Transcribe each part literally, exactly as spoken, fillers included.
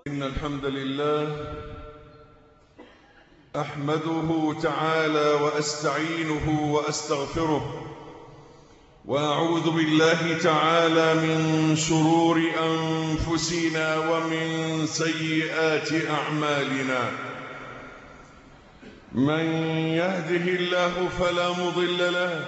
إن الحمد لله أحمده تعالى وأستعينه وأستغفره وأعوذ بالله تعالى من شرور أنفسنا ومن سيئات أعمالنا. من يهده الله فلا مضل له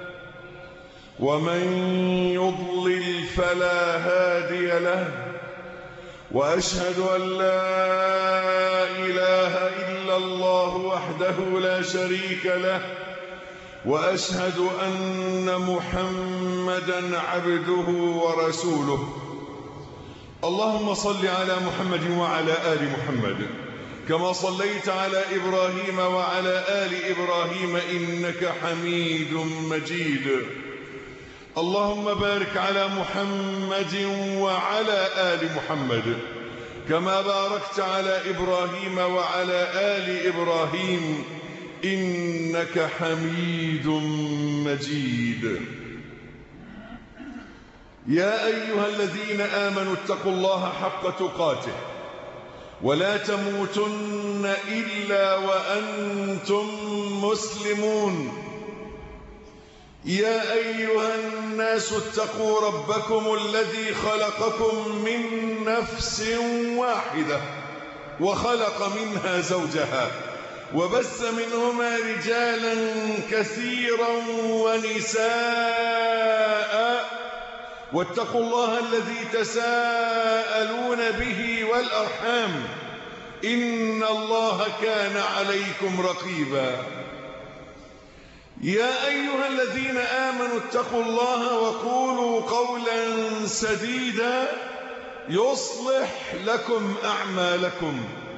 ومن يضلل فلا هادي له، وأشهد أن لا إله إلا الله وحده لا شريك له، وأشهد أن محمدًا عبده ورسوله. اللهم صل على محمد وعلى آل محمد كما صليت على إبراهيم وعلى آل إبراهيم إنك حميد مجيد. اللهم بارك على محمد وعلى آل محمد كما باركت على إبراهيم وعلى آل إبراهيم إنك حميد مجيد. يا أيها الذين آمنوا اتقوا الله حق تقاته ولا تموتن إلا وأنتم مسلمون. يا أيها الناس اتقوا ربكم الذي خلقكم من نفس واحدة وخلق منها زوجها وبث منهما رجالا كثيرا ونساء، واتقوا الله الذي تساءلون به والأرحام إن الله كان عليكم رقيبا. يا أيها الذين آمنوا اتقوا الله وقولوا قولا سديدا يصلح لكم أعمالكم.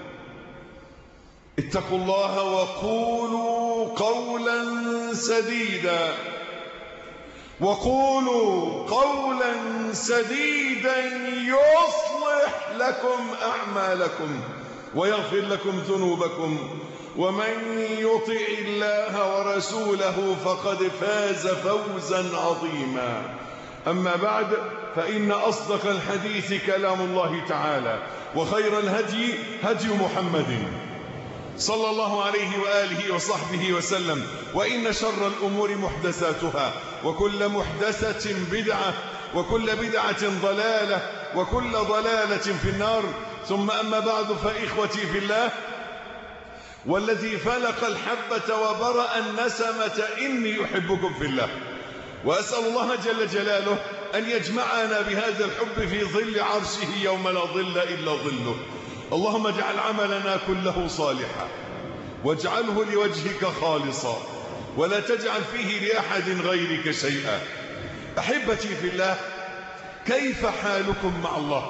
اتقوا الله وقولوا قولا سديدا وقولوا قولا سديدا يصلح لكم أعمالكم ويغفر لكم ذنوبكم، ومن يطع الله ورسوله فقد فاز فوزا عظيما. أما بعد، فإن أصدق الحديث كلام الله تعالى، وخير الهدي هدي محمد صلى الله عليه وآله وصحبه وسلم، وإن شر الأمور محدثاتها، وكل محدثة بدعة، وكل بدعة ضلالة، وكل ضلالة في النار. ثم أما بعد، فإخوتي في الله، والذي فلق الحبة وبرأ النسمة إني أحبكم في الله، وأسأل الله جل جلاله أن يجمعنا بهذا الحب في ظل عرشه يوم لا ظل إلا ظله. اللهم اجعل عملنا كله صالحا واجعله لوجهك خالصا ولا تجعل فيه لأحد غيرك شيئا. أحبتي في الله، كيف حالكم مع الله؟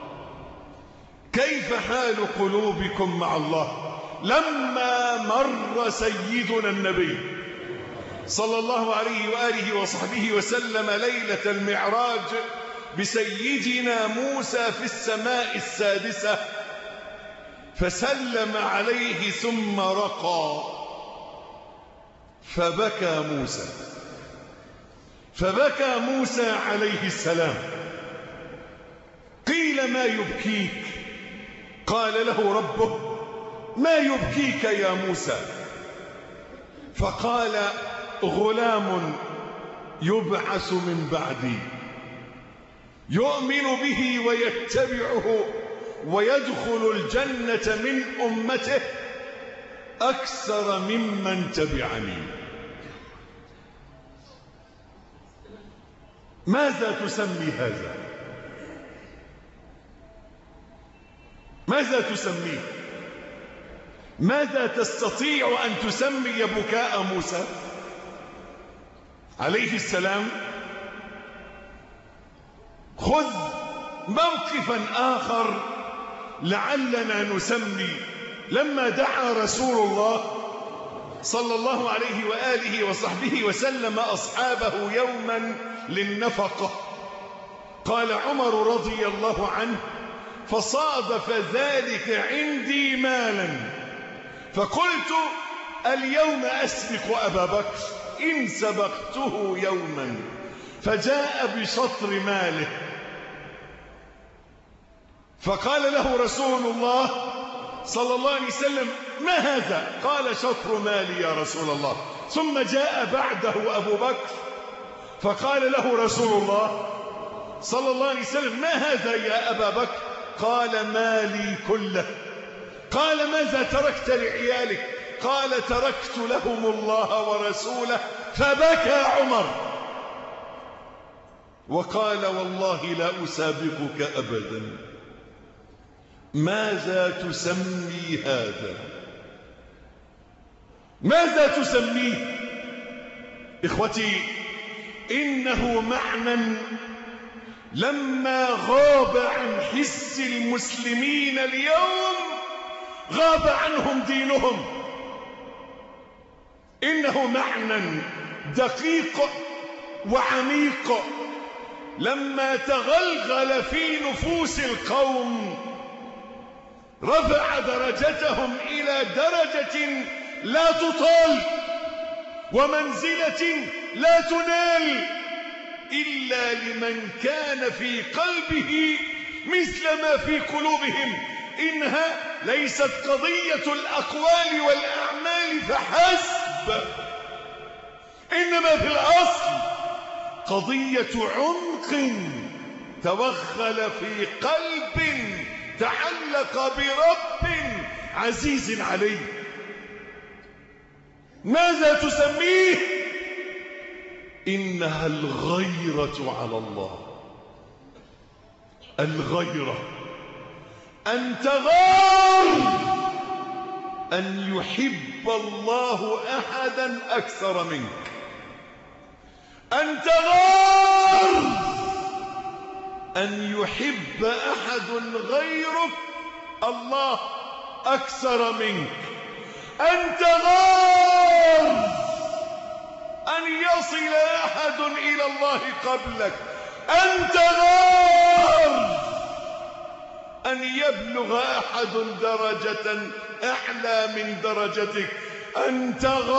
كيف حال قلوبكم مع الله لما مر سيدنا النبي صلى الله عليه وآله وصحبه وسلم ليلة المعراج بسيدنا موسى في السماء السادسة، فسلم عليه ثم رقى فبكى موسى فبكى موسى عليه السلام. قيل: ما يبكيك؟ قال له ربه: ما يبكيك يا موسى؟ فقال: غلام يبعث من بعدي يؤمن به ويتبعه ويدخل الجنة من أمته أكثر ممن تبعني. ماذا تسمي هذا؟ ماذا تسميه؟ ماذا تستطيع أن تسمي بكاء موسى عليه السلام؟ خذ موقفا آخر لعلنا نسمي لما دعا رسول الله صلى الله عليه وآله وصحبه وسلم أصحابه يوما للنفقة. قال عمر رضي الله عنه: فصادف ذلك عندي مالا، فقلت: اليوم أسبق أبا بكر إن سبقته يوما، فجاء بشطر ماله فقال له رسول الله صلى الله عليه وسلم: ما هذا؟ قال: شطر مالي يا رسول الله. ثم جاء بعده أبو بكر فقال له رسول الله صلى الله عليه وسلم: ما هذا يا أبا بكر؟ قال: مالي كله. قال: ماذا تركت لعيالك؟ قال: تركت لهم الله ورسوله. فبكى عمر وقال: والله لا أسابقك أبدا. ماذا تسمي هذا؟ ماذا تسميه؟ إخوتي، إنه معنى لما غاب عن حس المسلمين اليوم غاب عنهم دينهم. إنه معنى دقيق وعميق لما تغلغل في نفوس القوم رفع درجتهم إلى درجة لا تطال ومنزلة لا تنال إلا لمن كان في قلبه مثل ما في قلوبهم. إنها ليست قضية الأقوال والأعمال فحسب، إنما في الأصل قضية عمق توغل في قلب تعلق برب عزيز عليه. ماذا تسميه؟ إنها الغيرة على الله. الغيرة أن تغار أن يحب الله أحدا أكثر منك، أن تغار أن يحب أحد غيرك الله أكثر منك، أن تغار أن يصل أحد إلى الله قبلك، أن تغار أن يبلغ أحد درجة أعلى من درجتك، أن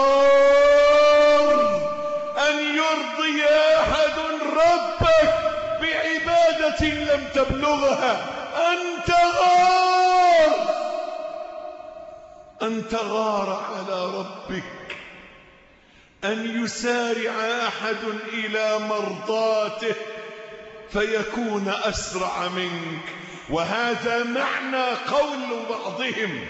تغار أن يرضي أحد ربك بعبادة لم تبلغها، أن تغار أن تغار على ربك أن يسارع أحد إلى مرضاته فيكون أسرع منك. وهذا معنى قول بعضهم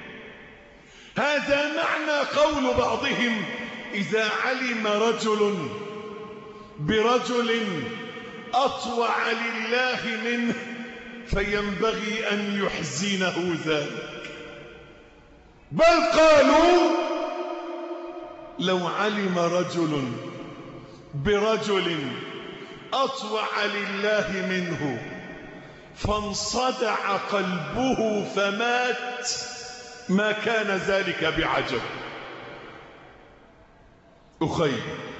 هذا معنى قول بعضهم إذا علم رجل برجل أطوع لله منه فينبغي أن يحزنه ذلك. بل قالوا لو علم رجل برجل أطوع لله منه فانصدع قلبه فمات ما كان ذلك بعجب. أخي،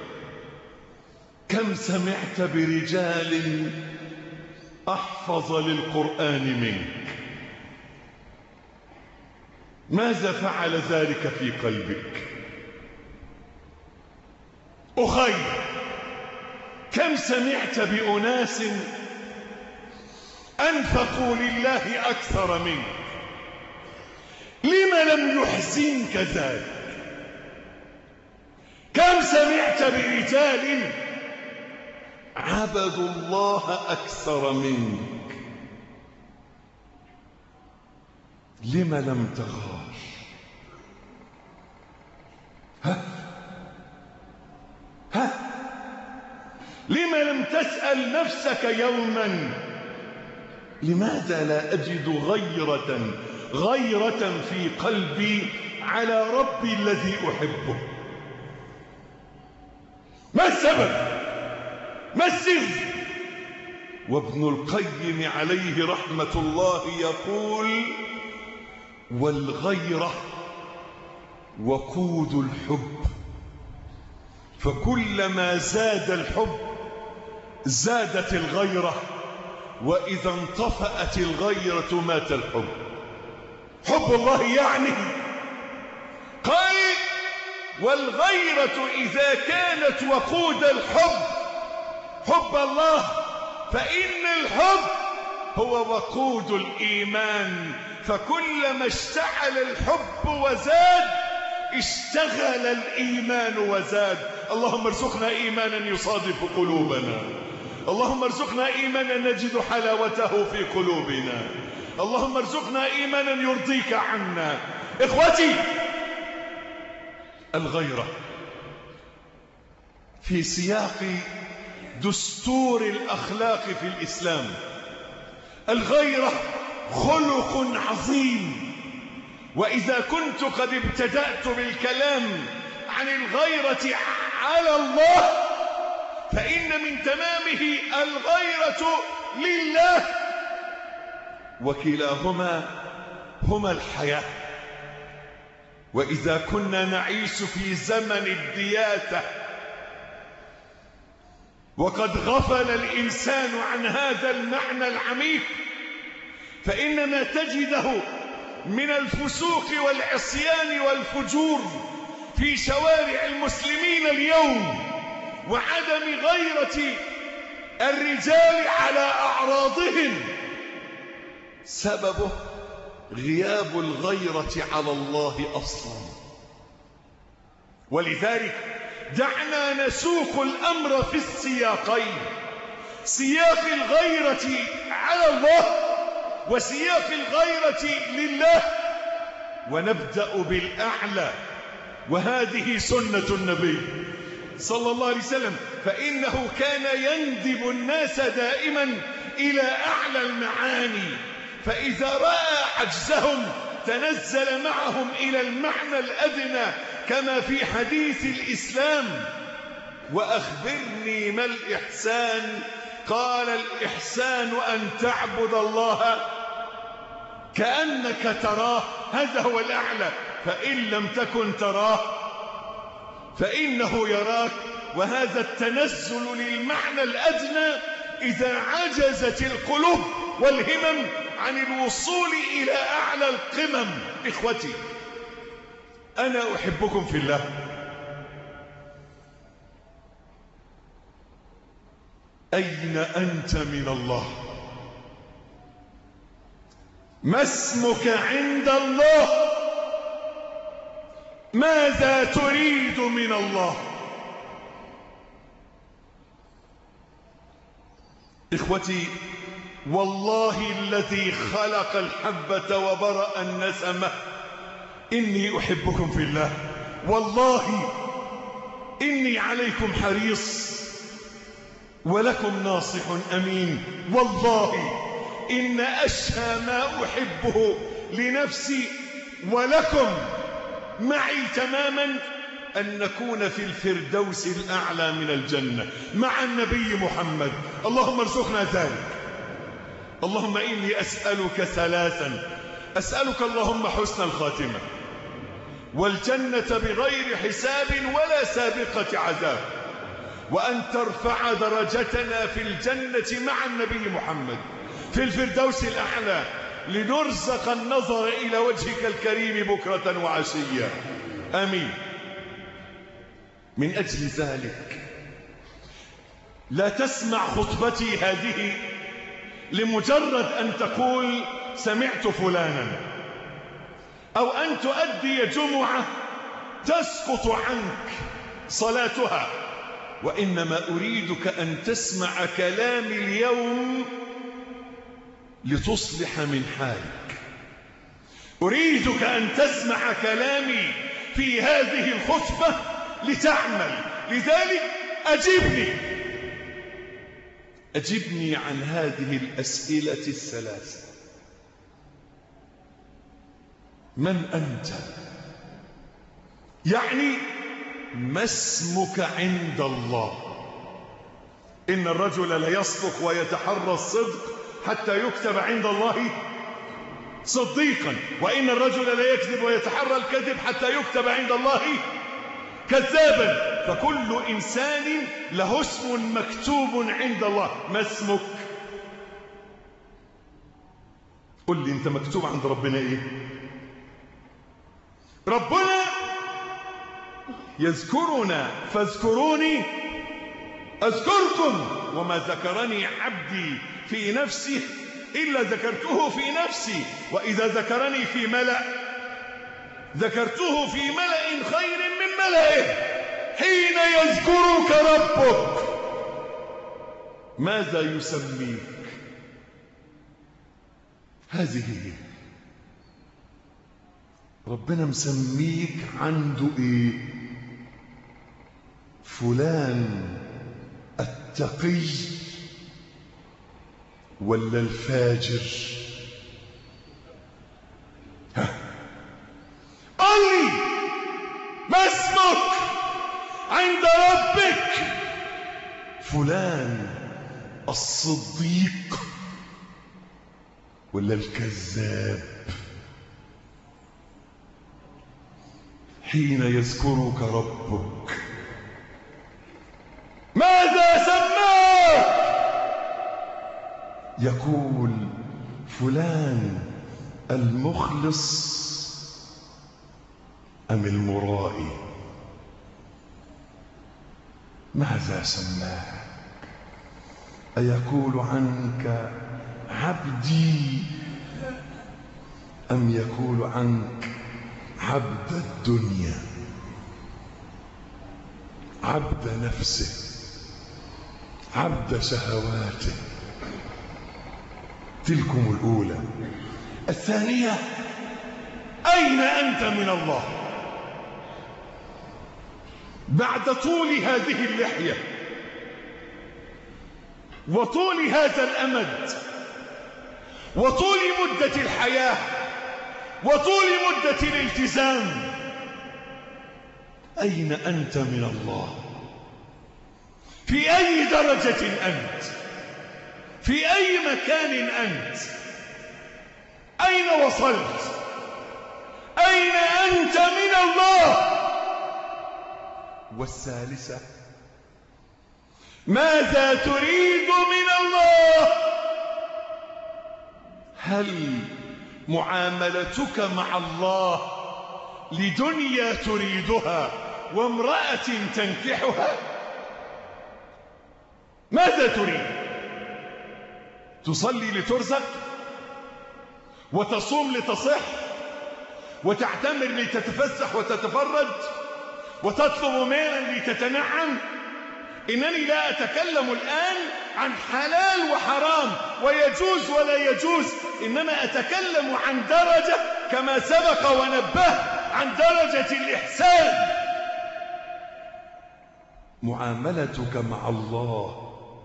كم سمعت برجال أحفظ للقرآن منك، ماذا فعل ذلك في قلبك؟ أخي، كم سمعت بأناس أنفقوا لله أكثر منك، لم لم يحزنك ذلك؟ كم سمعت برجال عبدوا الله أكثر منك، لم لم تغار؟ ها ها لم لم تسأل نفسك يوما لماذا لا أجد غيرة غيرة في قلبي على ربي الذي أحبه؟ ما السبب؟ ما السر؟ وابن القيم عليه رحمة الله يقول: والغيرة وقود الحب، فكلما زاد الحب زادت الغيرة، وإذا انطفأت الغيرة مات الحب. حب الله يعني قال: والغيرة إذا كانت وقود الحب حب الله، فإن الحب هو وقود الإيمان، فكلما اشتعل الحب وزاد اشتغل الإيمان وزاد. اللهم ارزقنا إيمانا يصادف قلوبنا، اللهم ارزقنا إيمانا نجد حلاوته في قلوبنا، اللهم ارزقنا إيمانا يرضيك عنا. إخوتي، الغيرة في سياق دستور الأخلاق في الإسلام. الغيرة خلق عظيم، وإذا كنت قد ابتدأت بالكلام عن الغيرة على الله، فإن من تمامه الغيرة لله، وكلاهما هما الحياة. وإذا كنا نعيش في زمن الدياتة وقد غفل الإنسان عن هذا المعنى العميق، فإن ما تجده من الفسوق والعصيان والفجور في شوارع المسلمين اليوم، وعدم غيرة الرجال على أعراضهم، سببه غياب الغيرة على الله أصلا. ولذلك دعنا نسوق الأمر في السياقين، سياق الغيرة على الله وسياق الغيرة لله، ونبدأ بالأعلى، وهذه سنة النبي صلى الله عليه وسلم، فإنه كان يندب الناس دائما إلى أعلى المعاني، فإذا رأى عجزهم تنزل معهم إلى المعنى الأدنى، كما في حديث الإسلام: وأخبرني ما الإحسان؟ قال: الإحسان أن تعبد الله كأنك تراه، هذا هو الأعلى، فإن لم تكن تراه فإنه يراك. وهذا التنزل للمعنى الأدنى إذا عجزت القلوب والهمم عن الوصول إلى أعلى القمم. إخوتي، أنا أحبكم في الله، أين أنت من الله؟ ما اسمك عند الله؟ ماذا تريد من الله؟ إخوتي، والله الذي خلق الحبة وبرأ النسمة إني أحبكم في الله، والله إني عليكم حريص ولكم ناصح أمين. والله إن أشهى ما أحبه لنفسي ولكم معي تماما أن نكون في الفردوس الأعلى من الجنة مع النبي محمد. اللهم ارزقنا ذلك. اللهم إني أسألك ثلاثا: أسألك اللهم حسن الخاتمة، والجنة بغير حساب ولا سابقة عذاب، وأن ترفع درجتنا في الجنة مع النبي محمد في الفردوس الأعلى، لنرزق النظر إلى وجهك الكريم بكرة وعشية. آمين. من أجل ذلك لا تسمع خطبتي هذه لمجرد أن تقول سمعت فلانا، أو أن تؤدي جمعة تسقط عنك صلاتها، وإنما أريدك أن تسمع كلامي اليوم لتصلح من حالك. أريدك أن تسمع كلامي في هذه الخطبة لتعمل. لذلك أجبني أجبني عن هذه الأسئلة الثلاثة: من أنت؟ يعني ما اسمك عند الله؟ إن الرجل ليصدق ويتحرى الصدق حتى يكتب عند الله صديقا، وإن الرجل لا يكذب ويتحرى الكذب حتى يكتب عند الله كذابا. فكل إنسان له اسم مكتوب عند الله. ما اسمك؟ قل لي أنت مكتوب عند ربنا إيه؟ ربنا يذكرنا فاذكروني أذكركم، وما ذكرني عبدي في نفسه إلا ذكرته في نفسي، وإذا ذكرني في ملأ ذكرته في ملأ خير من ملئه. حين يذكرك ربك ماذا يسميك؟ هذه هي. ربنا مسميك عنده ايه؟ فلان التقي ولا الفاجر؟ ها قل لي ما اسمك عند ربك؟ فلان الصديق ولا الكذاب؟ حين يذكرك ربك ماذا سماك؟ يقول فلان المخلص أم المرائي؟ ماذا سماك؟ أيقول عنك عبدي أم يقول عنك عبد الدنيا، عبد نفسه، عبد شهواته؟ تلكم الأولى. الثانية أين أنت من الله بعد طول هذه اللحية وطول هذا الأمد وطول مدة الحياة وطول مدة الالتزام؟ أين أنت من الله؟ في أي درجة أنت؟ في أي مكان أنت؟ أين وصلت؟ أين أنت من الله؟ والثالثة ماذا تريد من الله؟ هل معاملتك مع الله لدنيا تريدها وامرأة تنكحها؟ ماذا تريد؟ تصلي لترزق، وتصوم لتصح، وتعتمر لتتفسح وتتفرج، وتطلب مالا لتتنعم؟ إنني لا أتكلم الآن عن حلال وحرام ويجوز ولا يجوز، إنما أتكلم عن درجة كما سبق ونبه عن درجة الإحسان. معاملتك مع الله،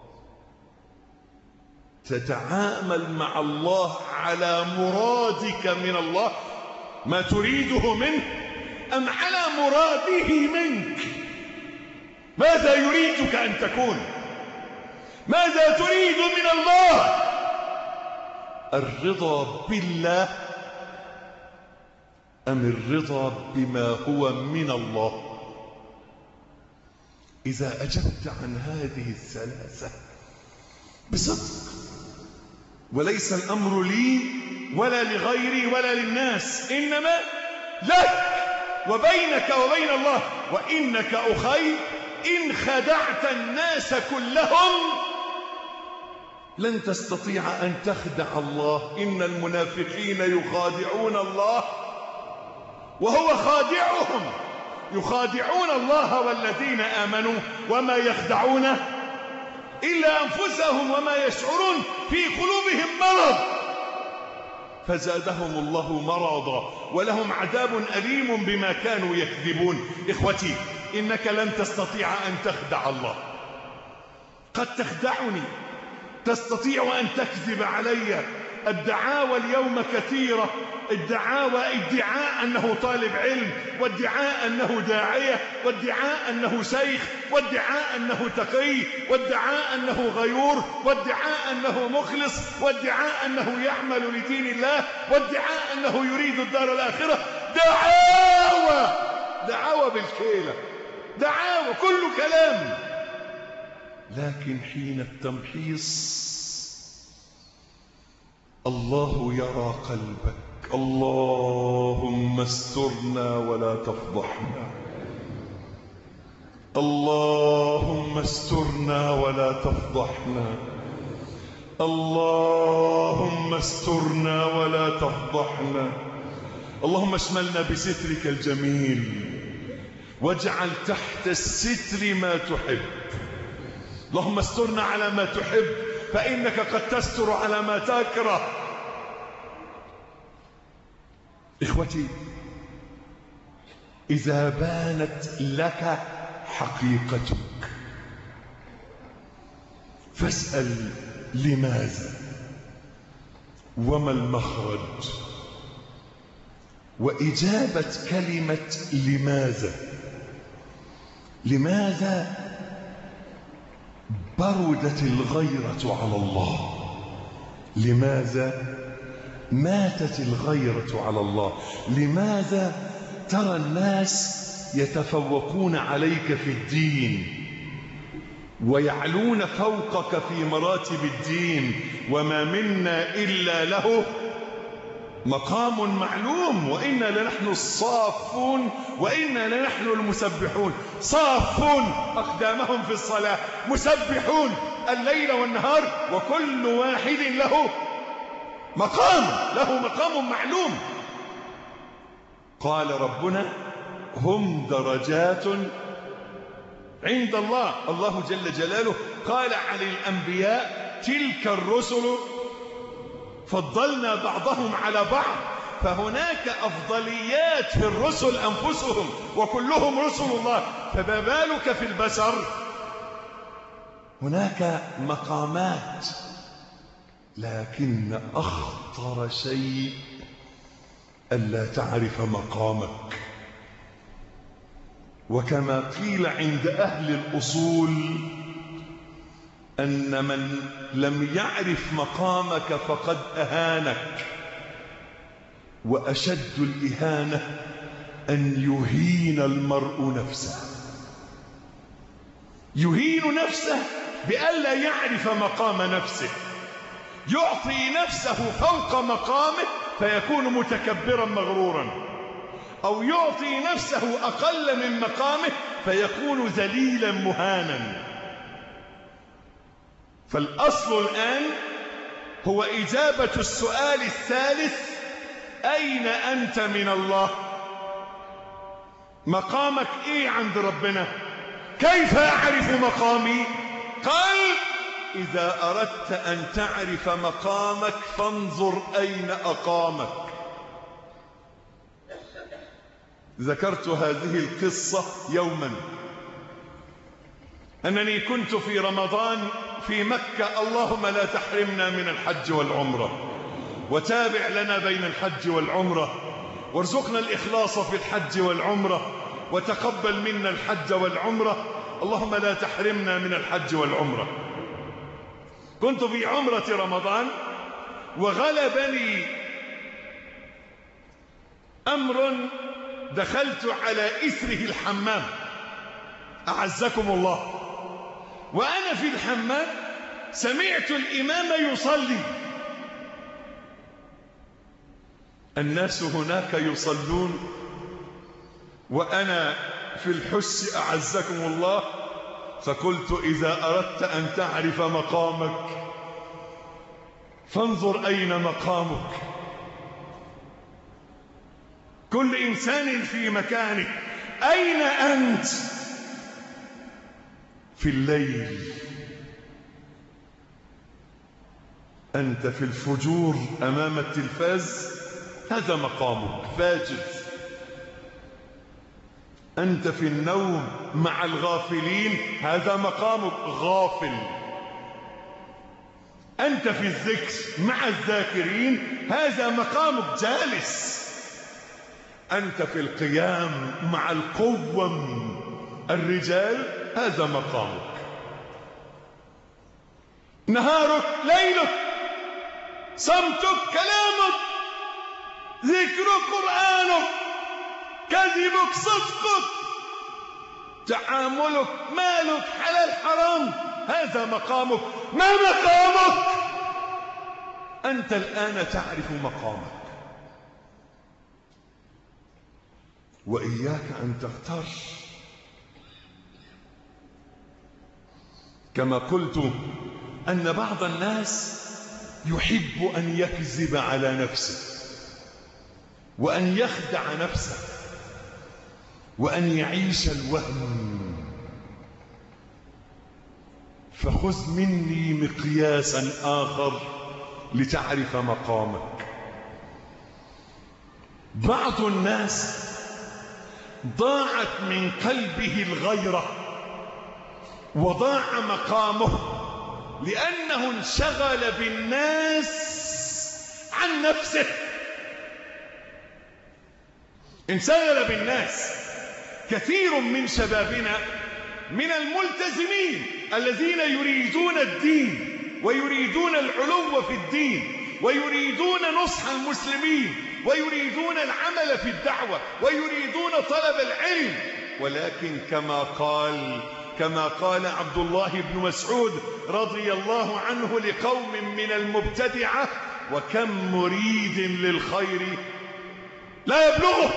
تتعامل مع الله على مرادك من الله، ما تريده منه، أم على مراده منك؟ ماذا يريدك أن تكون؟ ماذا تريد من الله؟ الرضا بالله أم الرضا بما هو من الله؟ إذا أجبت عن هذه الثلاثة بصدق، وليس الأمر لي ولا لغيري ولا للناس، إنما لك وبينك وبين الله، وإنك أخي إن خدعت الناس كلهم لن تستطيع أن تخدع الله. إن المنافقين يخادعون الله وهو خادعهم، يخادعون الله والذين آمنوا وما يخدعون إلا أنفسهم وما يشعرون، في قلوبهم مرض فزادهم الله مرضا ولهم عذاب أليم بما كانوا يكذبون. إخوتي، إنك لن تستطيع أن تخدع الله. قد تخدعني، تستطيع أن تكذب علي. الدعاوى اليوم كثيرة، الدعاوى ادعاء أنه طالب علم، وادعاء أنه داعية، وادعاء أنه شيخ، وادعاء أنه تقي، وادعاء أنه غيور، وادعاء أنه مخلص، وادعاء أنه يعمل لدين الله، وادعاء أنه يريد الدار الآخرة. دعاوى دعاوى بالكيلة، دعاوى كل كلام. لكن حين التمحيص الله يرى قلبك. اللهم استرنا ولا تفضحنا، اللهم استرنا ولا تفضحنا، اللهم استرنا ولا تفضحنا، اللهم اشملنا بسترك الجميل واجعل تحت الستر ما تحب. اللهم استرنا على ما تحب فإنك قد تستر على ما تكره. إخوتي، إذا بانت لك حقيقتك فاسأل لماذا وما المخرج. وإجابة كلمة لماذا لماذا بردت الغيرة على الله، لماذا ماتت الغيرة على الله، لماذا ترى الناس يتفوقون عليك في الدين ويعلون فوقك في مراتب الدين، وما منا إلا له مقام معلوم، وإنا لنحن الصافون وإنا لنحن المسبحون. صافون أقدامهم في الصلاة، مسبحون الليل والنهار، وكل واحد له مقام له مقام معلوم. قال ربنا هم درجات عند الله. الله جل جلاله قال عن الأنبياء تلك الرسل فضلنا بعضهم على بعض، فهناك أفضليات في الرسل أنفسهم وكلهم رسل الله، فما بالك في البشر؟ هناك مقامات، لكن أخطر شيء ألا تعرف مقامك. وكما قيل عند أهل الأصول أن من لم يعرف مقامك فقد أهانك، وأشد الإهانة أن يهين المرء نفسه، يهين نفسه بألا يعرف مقام نفسه، يعطي نفسه فوق مقامه فيكون متكبرا مغرورا، أو يعطي نفسه أقل من مقامه فيكون ذليلا مهانا. فالأصل الآن هو إجابة السؤال الثالث: أين أنت من الله؟ مقامك إيه عند ربنا؟ كيف أعرف مقامي؟ قال: إذا أردت أن تعرف مقامك فانظر أين أقامك. ذكرت هذه القصة يوما، أنني كنت في رمضان في مكة. اللهم لا تحرمنا من الحج والعمرة، وتابع لنا بين الحج والعمرة، وارزقنا الإخلاص في الحج والعمرة، وتقبل منا الحج والعمرة. اللهم لا تحرمنا من الحج والعمرة. كنت في عمرة رمضان وغلبني أمر دخلت على إثره الحمام، أعزكم الله، وأنا في الحمام سمعت الإمام يصلي، الناس هناك يصلون وأنا في الحس، أعزكم الله. فقلت: إذا أردت أن تعرف مقامك فانظر أين مقامك. كل إنسان في مكانه. أين أنت؟ في الليل أنت في الفجور أمام التلفاز، هذا مقامك، فاجر. أنت في النوم مع الغافلين، هذا مقامك، غافل. أنت في الذكر مع الذاكرين، هذا مقامك، جالس. أنت في القيام مع القوم الرجال، هذا مقامك. نهارك ليلك، صمتك كلامك، ذكرك قرآنك، كذبك صدقك، تعاملك مالك حلال حرام، هذا مقامك. ما مقامك؟ أنت الآن تعرف مقامك، وإياك أن تغتر. كما قلت أن بعض الناس يحب أن يكذب على نفسه وأن يخدع نفسه وأن يعيش الوهم. فخذ مني مقياسا آخر لتعرف مقامك. بعض الناس ضاعت من قلبه الغيرة وضاع مقامه لأنه انشغل بالناس عن نفسه. انشغل بالناس. كثير من شبابنا من الملتزمين الذين يريدون الدين ويريدون العلو في الدين ويريدون نصح المسلمين ويريدون العمل في الدعوة ويريدون طلب العلم، ولكن كما قال كما قال عبد الله بن مسعود رضي الله عنه لقوم من المبتدعة: وكم مريد للخير لا يبلغه.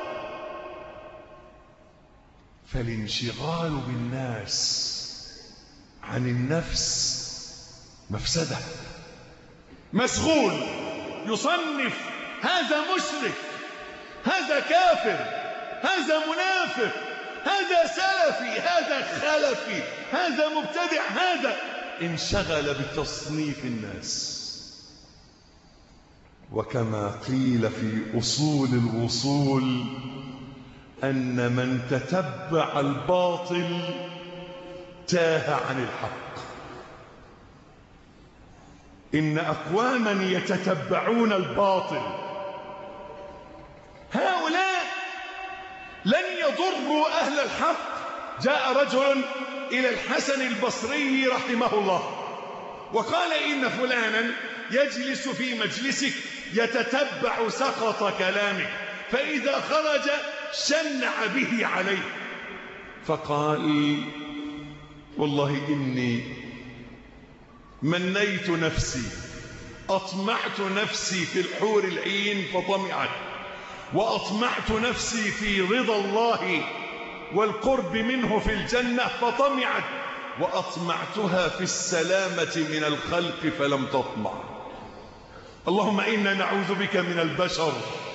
فالانشغال بالناس عن النفس مفسدة. مشغول يصنف هذا مشرك، هذا كافر، هذا منافق، هذا سلفي، هذا خلفي، هذا مبتدع، هذا انشغل بتصنيف الناس. وكما قيل في أصول الوصول أن من تتبع الباطل تاه عن الحق. إن أقواما يتتبعون الباطل هؤلاء لن يضروا أهل الحق. جاء رجل إلى الحسن البصري رحمه الله وقال: إن فلانا يجلس في مجلسك يتتبع سقط كلامك، فإذا خرج شنع به عليه. فقال: والله إني منيت نفسي، أطمعت نفسي في الحور العين فطمعت، وأطمعت نفسي في رضا الله والقرب منه في الجنة فطمعت، وأطمعتها في السلامة من الخلق فلم تطمع. اللهم إنا نعوذ بك من البشر.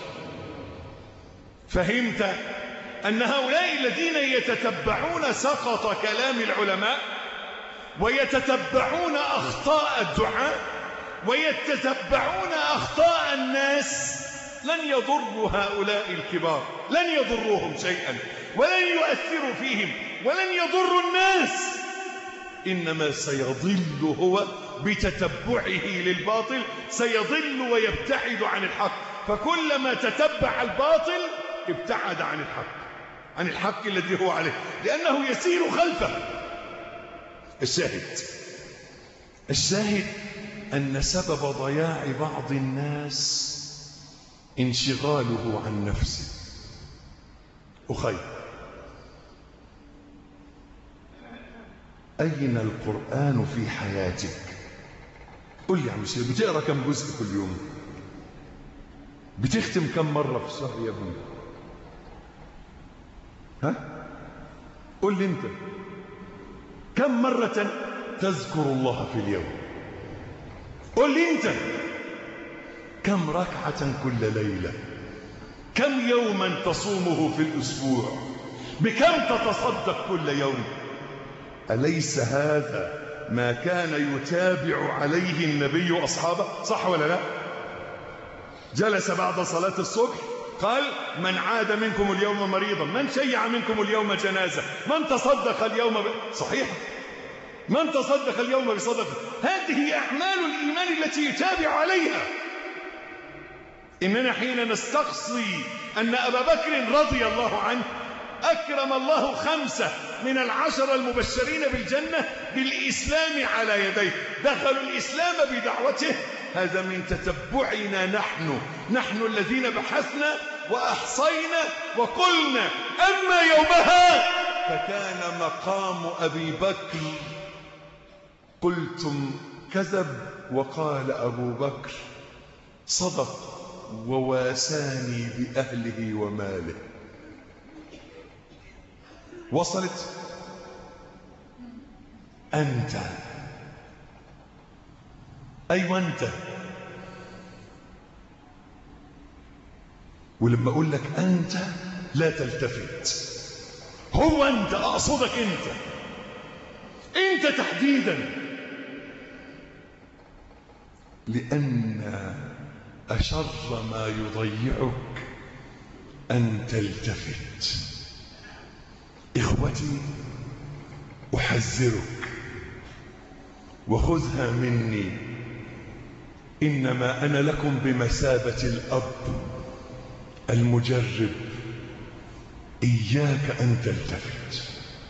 فهمت أن هؤلاء الذين يتتبعون سقط كلام العلماء ويتتبعون أخطاء الدعاء ويتتبعون أخطاء الناس لن يضروا هؤلاء الكبار، لن يضروهم شيئا ولن يؤثروا فيهم ولن يضروا الناس، إنما سيضل هو بتتبعه للباطل، سيضل ويبتعد عن الحق. فكلما تتبع الباطل ابتعد عن الحق، عن الحق الذي هو عليه، لأنه يسير خلفه. الشاهد الشاهد أن سبب ضياع بعض الناس انشغاله عن نفسه. أخي، أين القرآن في حياتك؟ قل لي يا عم شيخ، بتقرأ كم جزء كل يوم؟ بتختم كم مرة في الشهر يا ابني؟ ها؟ قل لي أنت كم مرة تذكر الله في اليوم؟ قل لي أنت كم ركعة كل ليلة؟ كم يوما تصومه في الأسبوع؟ بكم تتصدق كل يوم؟ أليس هذا ما كان يتابع عليه النبي أصحابه؟ صح ولا لا؟ جلس بعد صلاة الصبح قال: من عاد منكم اليوم مريضا، من شيع منكم اليوم جنازة، من تصدق اليوم ب... صحيح، من تصدق اليوم بصدقة. هذه أعمال الإيمان التي يتابع عليها. إننا حين نستقصي أن أبا بكر رضي الله عنه أكرم الله خمسة من العشر المبشرين بالجنة بالإسلام على يديه، دخلوا الإسلام بدعوته، هذا من تتبعنا نحن نحن الذين بحثنا وأحصينا وقلنا: أما يومها فكان مقام أبي بكر. قلتم كذب، وقال أبو بكر صدق وواساني بأهله وماله. وصلت؟ أنت أيوة أنت. ولما أقول لك أنت لا تلتفت، هو أنت، أقصدك أنت، أنت تحديدا، لأن أشر ما يضيعك أن تلتفت. إخوتي، أحذرك وخذها مني، إنما أنا لكم بمثابة الأب المجرب. إياك أن تلتفت،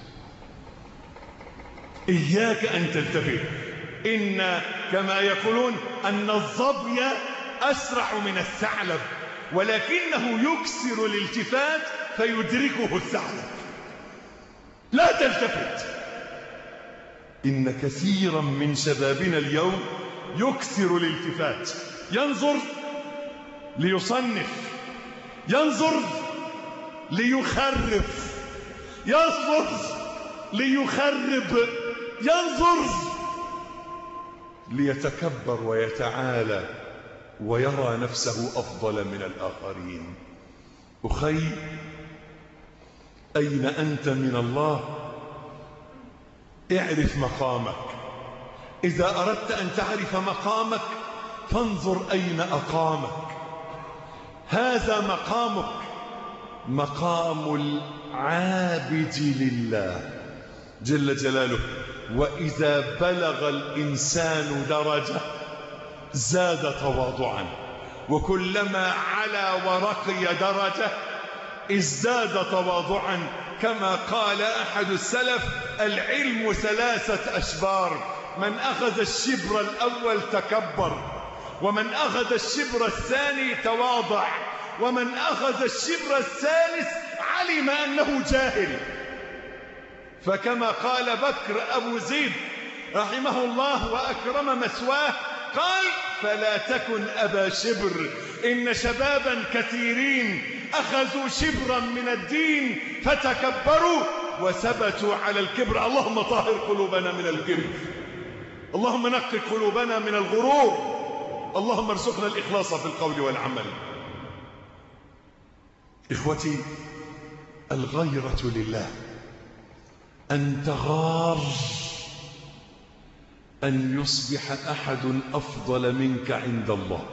إياك أن تلتفت. إن كما يقولون أن الظبي أسرع من الثعلب، ولكنه يكسر الالتفات فيدركه الثعلب. لا تلتفت. إن كثيرا من شبابنا اليوم يكسر الالتفات، ينظر ليصنف، ينظر ليخرف، ينظر ليخرب، ينظر ليتكبر ويتعالى ويرى نفسه أفضل من الآخرين. أخي، أين أنت من الله؟ اعرف مقامك. إذا أردت أن تعرف مقامك فانظر أين أقامك. هذا مقامك، مقام العابد لله جل جلاله. وإذا بلغ الإنسان درجة زاد تواضعا، وكلما علا ورقي درجة ازداد تواضعا. كما قال أحد السلف: العلم ثلاثة أشبار، من أخذ الشبر الأول تكبر، ومن أخذ الشبر الثاني تواضع، ومن أخذ الشبر الثالث علم أنه جاهل. فكما قال بكر أبو زيد رحمه الله وأكرم مثواه، قال: فلا تكن أبا شبر، إن شبابا كثيرين أخذوا شبرا من الدين فتكبروا وثبتوا على الكبر. اللهم طهر قلوبنا من الكبر، اللهم نقي قلوبنا من الغرور، اللهم ارزقنا الإخلاص في القول والعمل. إخوتي، الغيرة لله، أن تغار أن يصبح أحد أفضل منك عند الله.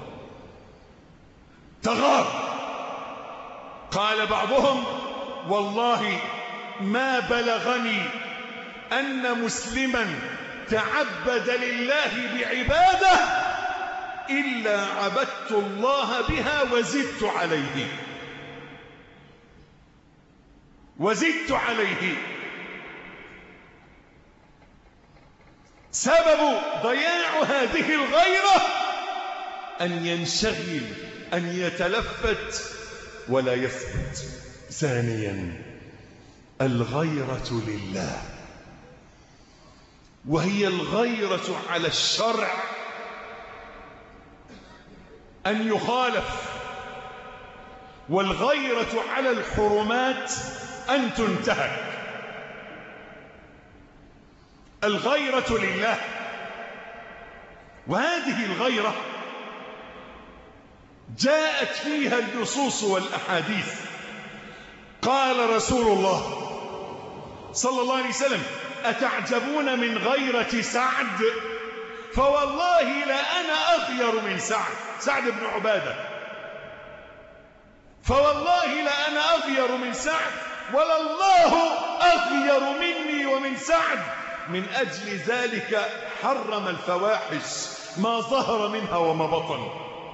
تغار. قال بعضهم: والله ما بلغني أن مسلما تعبد لله بعبادة إلا عبدت الله بها وزدت عليه، وزدت عليه. سبب ضياع هذه الغيرة أن ينشغل، أن يتلفت ولا يثبت. ثانيا، الغيرة لله، وهي الغيرة على الشرع، أن يخالف، والغيرة على الحرمات أن تنتهك. الغيرة لله، وهذه الغيرة جاءت فيها النصوص والأحاديث. قال رسول الله صلى الله عليه وسلم: أتعجبون من غيرة سعد؟ فوالله لا أنا أغير من سعد، سعد بن عبادة، فوالله لا أنا أغير من سعد ولا الله أغير مني ومن سعد. من أجل ذلك حرم الفواحش ما ظهر منها وما بطن.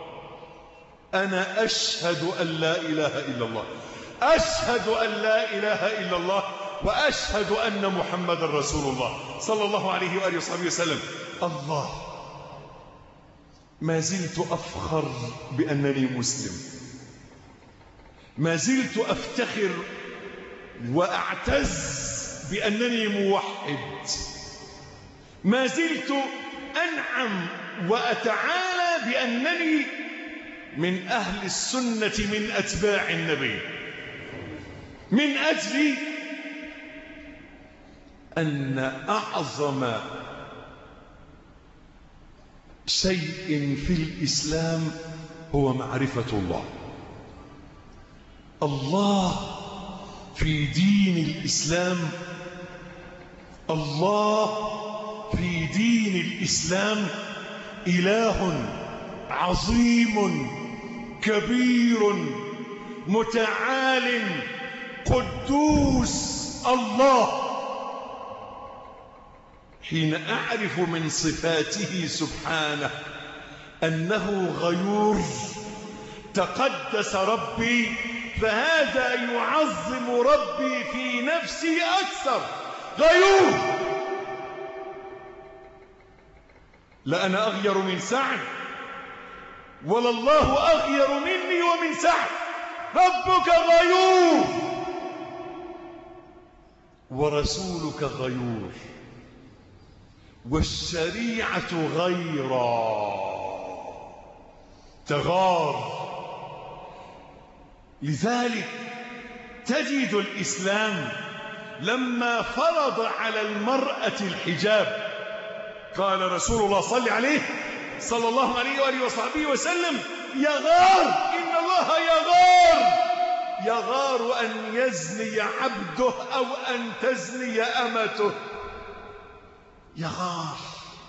أنا أشهد أن لا إله إلا الله، أشهد أن لا إله إلا الله، وأشهد أن محمد رسول الله صلى الله عليه وآله وصحبه وسلم. الله، ما زلت أفخر بأنني مسلم، ما زلت أفتخر وأعتز بأنني موحد، ما زلت أنعم وأتعالى بأنني من أهل السنة، من أتباع النبي، من أجل أن أعظم شيء في الإسلام هو معرفة الله. الله في دين الإسلام، الله في دين الإسلام إله عظيم كبير متعال قدوس. الله حين أعرف من صفاته سبحانه أنه غيور تقدس ربي، فهذا يعظم ربي في نفسي أكثر. غيور، لا أنا أغير من سعد ولا الله أغير مني ومن سعد. ربك غيور ورسولك غيور والشريعة غيرا تغار. لذلك تجد الإسلام لما فرض على المرأة الحجاب قال رسول الله صلى عليه صلى الله عليه وآله وصحبه وسلم: يغار، إن الله يغار يغار أن يزني عبده أو أن تزني أمته. يغار.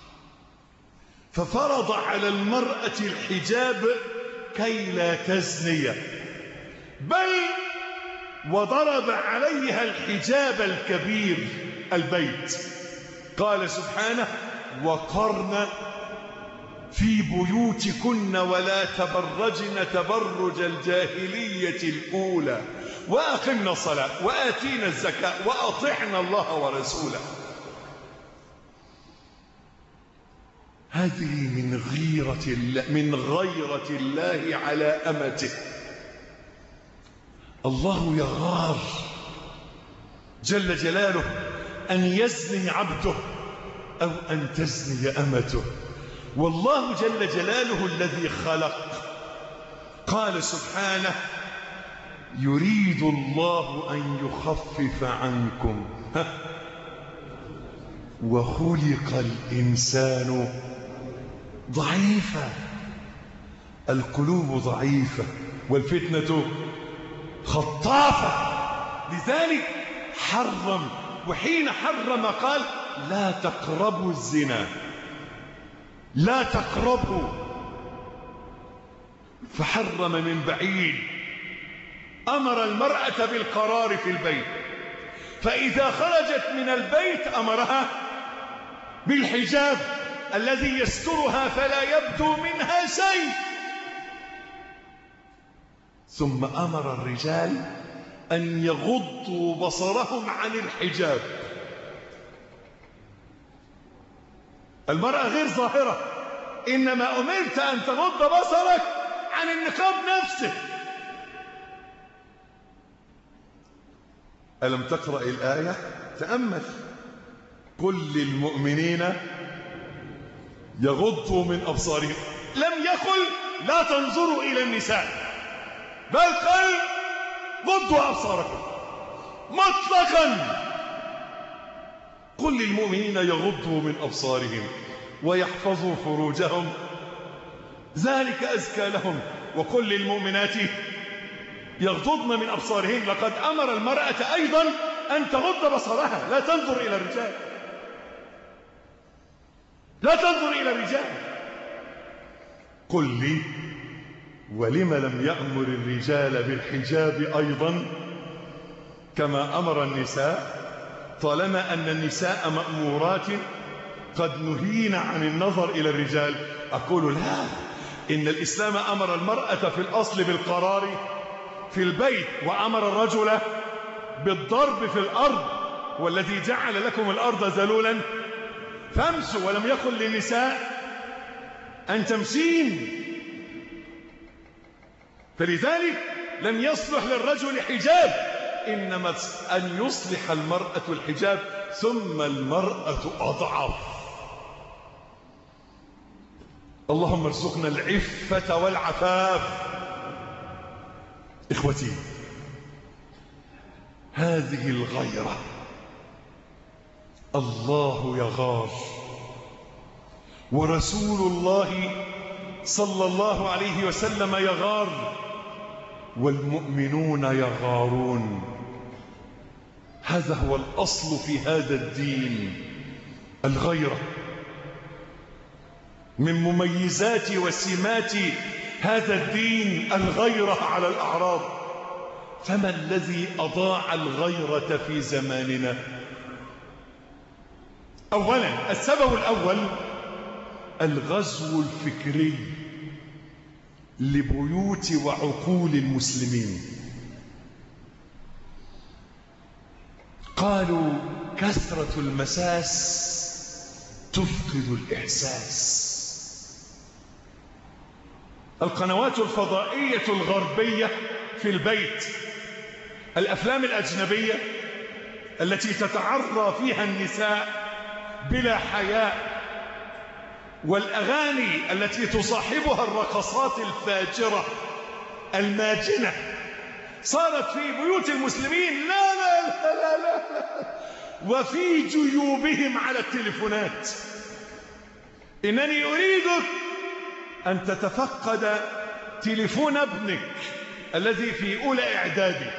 ففرض على المرأة الحجاب كي لا تزني، بل وضرب عليها الحجاب الكبير البيت. قال سبحانه: وقرن في بيوتكن ولا تبرجن تبرج الجاهلية الأولى وأقمنا الصلاة وآتينا الزكاة وأطعنا الله ورسوله. هذه من غيرة الله، من غيرة الله على أمته. الله يغار جل جلاله أن يزني عبده أو أن تزني أمته. والله جل جلاله الذي خلق قال سبحانه: يريد الله أن يخفف عنكم وخلق الإنسان ضعيفا. القلوب ضعيفة والفتنة خطافة. لذلك حرم، وحين حرم قال: لا تقربوا الزنا، لا تقربوا. فحرم من بعيد. أمر المرأة بالقرار في البيت، فإذا خرجت من البيت أمرها بالحجاب الذي يسترها فلا يبدو منها شيء. ثم أمر الرجال أن يغضوا بصرهم عن الحجاب. المرأة غير ظاهرة، إنما أمرت أن تغض بصرك عن النقاب نفسه. ألم تقرأ الآية؟ تأمل: قل للمؤمنين يغضوا من أبصارهم. لم يقل لا تنظروا إلى النساء، بل قال غضوا أبصاركم مطلقا. قل للمؤمنين يغضوا من أبصارهم ويحفظوا فروجهم ذلك أزكى لهم، وقل للمؤمنات يغضضن من أبصارهن. لقد أمر المرأة أيضا أن تغض بصرها، لا تنظر إلى الرجال، لا تنظر إلى الرجال. قل لي: ولم لم يأمر الرجال بالحجاب أيضا كما أمر النساء، طالما أن النساء مأمورات قد نهينا عن النظر إلى الرجال؟ أقول لا، إن الإسلام أمر المرأة في الأصل بالقرار في البيت، وأمر الرجل بالضرب في الأرض، والذي جعل لكم الأرض ذلولا فامسوا، ولم يقل للنساء أن تمسين. فلذلك لم يصلح للرجل حجاب، إنما أن يصلح المرأة الحجاب، ثم المرأة أضعف. اللهم ارزقنا العفة والعفاف. إخوتي، هذه الغيرة. الله يغار ورسول الله صلى الله عليه وسلم يغار والمؤمنون يغارون. هذا هو الأصل في هذا الدين، الغيرة. من مميزات وسمات هذا الدين الغيرة على الأعراض. فما الذي أضاع الغيرة في زماننا؟ أولا، السبب الأول الغزو الفكري لبيوت وعقول المسلمين. قالوا كثرة المساس تفقد الإحساس. القنوات الفضائية الغربية في البيت، الأفلام الأجنبية التي تتعرى فيها النساء بلا حياء، والأغاني التي تصاحبها الرقصات الفاجرة الماجنة، صارت في بيوت المسلمين لا لا لا لا لا, لا. وفي جيوبهم على التليفونات. إنني أريدك أن تتفقد تليفون ابنك الذي في أولى إعدادي،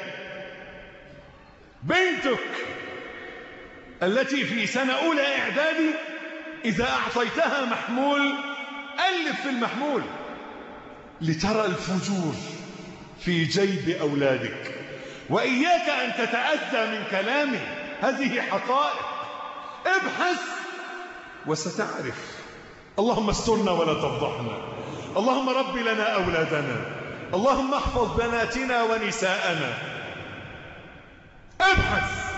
بنتك التي في سنة أولى إعدادي، إذا أعطيتها محمول ألف في المحمول لترى الفجور في جيب أولادك. وإياك أن تتأذى من كلامه، هذه حقائق. ابحث وستعرف. اللهم استرنا ولا تفضحنا، اللهم رب لنا أولادنا، اللهم احفظ بناتنا ونساءنا. ابحث.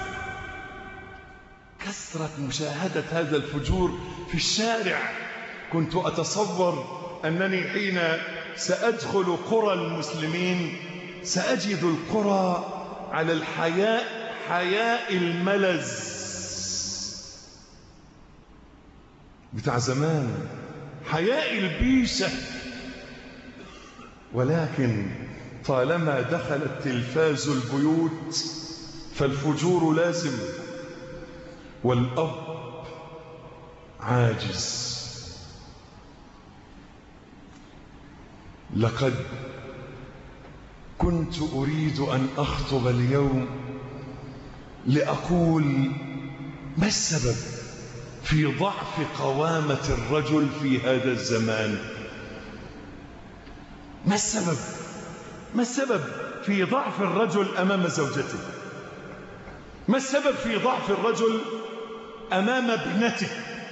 كثرة مشاهدة هذا الفجور في الشارع. كنت أتصور أنني حين سأدخل قرى المسلمين سأجد القرى على الحياء حياء الملز بتاع زمان، حياء البيشة. ولكن طالما دخل التلفاز البيوت فالفجور لازم، والأب عاجز. لقد كنت أريد أن أخطب اليوم لأقول ما السبب في ضعف قوامة الرجل في هذا الزمان؟ ما السبب؟ ما السبب في ضعف الرجل أمام زوجته؟ ما السبب في ضعف الرجل أمام ابنته؟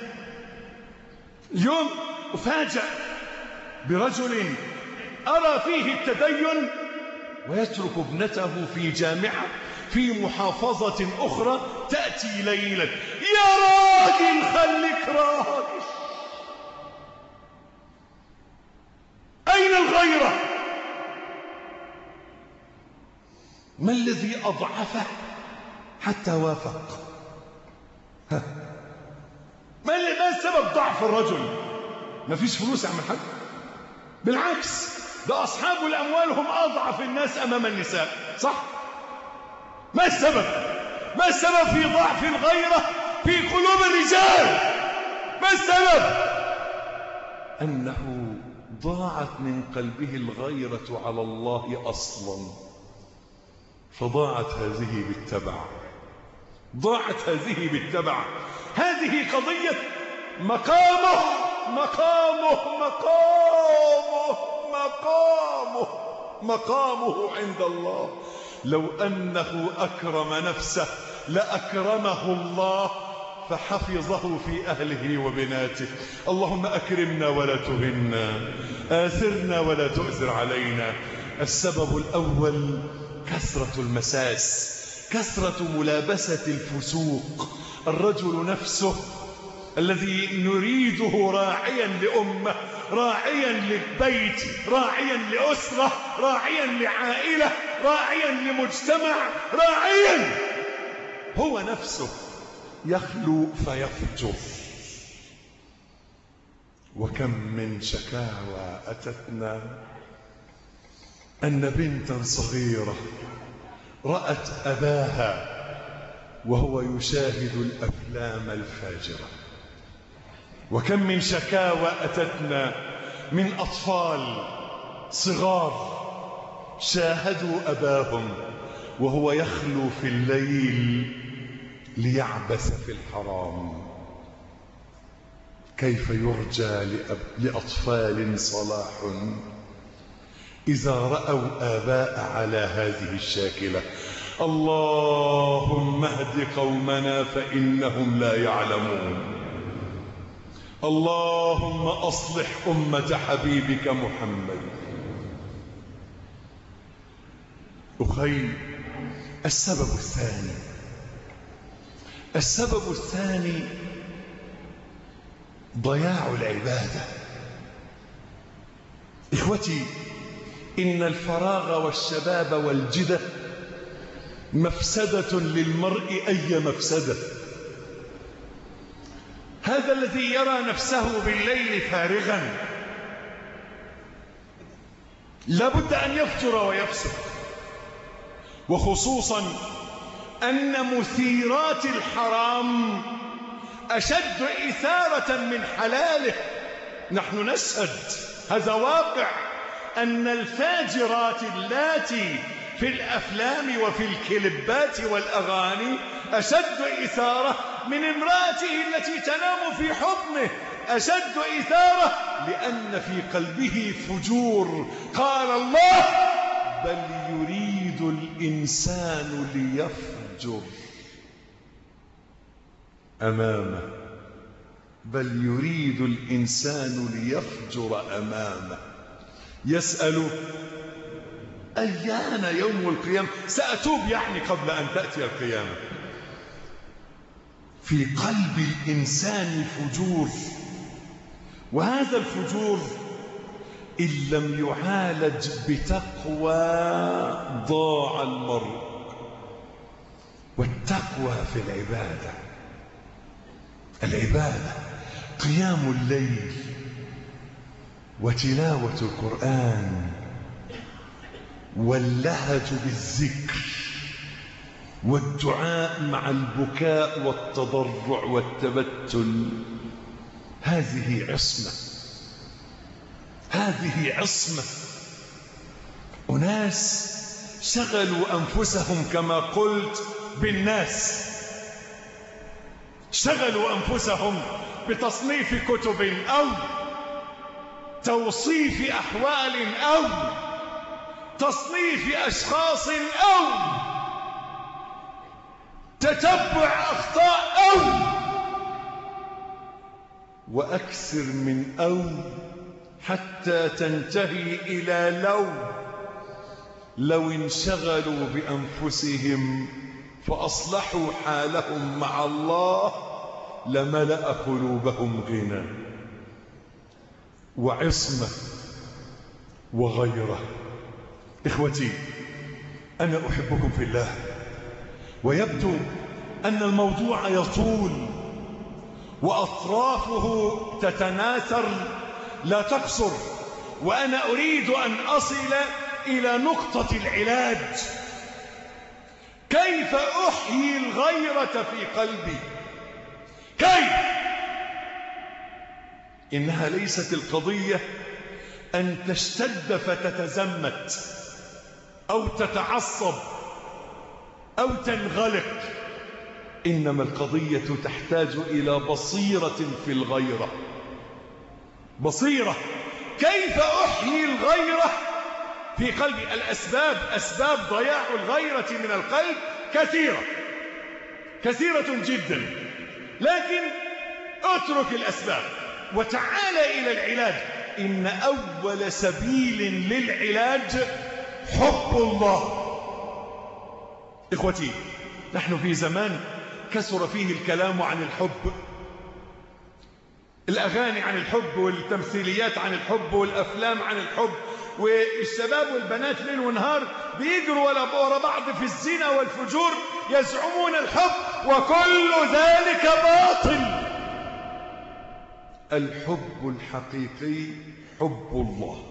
اليوم أفاجأ برجل أرى فيه التدين ويترك ابنته في جامعة في محافظة أخرى تأتي ليلا. يا راجل خليك راجل. أين الغيرة؟ ما الذي أضعفه حتى وافق؟ ها. ما السبب ضعف الرجل؟ ما فيش فلوس يا عم الحاج؟ بالعكس، ده أصحاب الأموال هم أضعف الناس أمام النساء، صح؟ ما السبب؟ ما السبب في ضعف الغيرة في قلوب الرجال؟ ما السبب؟ أنه ضاعت من قلبه الغيرة على الله أصلا، فضاعت هذه بالتبع. ضاعت هذه بالتبع. هذه قضية مقامه مقامه مقامه مقامه مقامه عند الله. لو أنه أكرم نفسه لأكرمه الله فحفظه في أهله وبناته. اللهم أكرمنا ولا تهنا، آثرنا ولا تؤثر علينا. السبب الأول كثرة المساس، كثرة ملابسة الفسوق. الرجل نفسه الذي نريده راعيا لأمة، راعيا للبيت، راعيا لأسرة، راعيا لعائلة، راعيا لمجتمع، راعيا، هو نفسه يخلو فيفجر. وكم من شكاوى أتتنا أن بنتا صغيرة رأت أباها وهو يشاهد الأفلام الفاجرة. وكم من شكاوى أتتنا من أطفال صغار شاهدوا أباهم وهو يخلو في الليل ليعبث في الحرام. كيف يرجى لأطفال صلاح إذا رأوا آباء على هذه الشاكلة؟ اللهم اهد قومنا فإنهم لا يعلمون. اللهم أصلح أمة حبيبك محمد. أخي، السبب الثاني السبب الثاني ضياع العبادة. إخوتي، إن الفراغ والشباب والجدة مفسدة للمرء أي مفسدة. هذا الذي يرى نفسه بالليل فارغا لابد أن يفجر ويفسد، وخصوصا أن مثيرات الحرام أشد إثارة من حلاله. نحن نشهد، هذا واقع، أن الفاجرات اللاتي في الأفلام وفي الكليبات والأغاني أشد إثارة من امرأته التي تنام في حضنه، أشد إثارة لأن في قلبه فجور. قال الله: بل يريد الإنسان ليفجر أمامه. بل يريد الإنسان ليفجر أمامه. يسأل أيان يوم القيامة، سأتوب يعني قبل أن تأتي القيامة. في قلب الإنسان فجور، وهذا الفجور إن لم يعالج بتقوى ضاع المرء. والتقوى في العبادة، العبادة قيام الليل وتلاوة القرآن واللهج بالذكر والدعاء مع البكاء والتضرع والتبتل. هذه عصمة، هذه عصمة. أناس شغلوا أنفسهم كما قلت بالناس، شغلوا أنفسهم بتصنيف كتب أو توصيف أحوال أو تصنيف أشخاص أو تتبع أخطاء أو وأكثر من أو، حتى تنتهي إلى لو. لو انشغلوا بأنفسهم فأصلحوا حالهم مع الله لملأ قلوبهم غنى وعصمة وغيرة. إخوتي، أنا أحبكم في الله، ويبدو أن الموضوع يطول وأطرافه تتناثر لا تقصر، وأنا أريد أن أصل إلى نقطة العلاج. كيف أحيي الغيرة في قلبي؟ كيف؟ إنها ليست القضية أن تشتد فتتزمت أو تتعصب أو تنغلق، إنما القضية تحتاج إلى بصيرة في الغيرة. بصيرة. كيف أحيي الغيرة في قلبي؟ الأسباب، أسباب ضياع الغيرة من القلب كثيرة كثيرة جدا، لكن اترك الأسباب وتعال إلى العلاج. إن أول سبيل للعلاج حب الله. إخوتي، نحن في زمان كثر فيه الكلام عن الحب، الأغاني عن الحب والتمثيليات عن الحب والأفلام عن الحب، والشباب والبنات ليل ونهار بيجروا ورا بعض في الزنا والفجور يزعمون الحب، وكل ذلك باطل. الحب الحقيقي حب الله،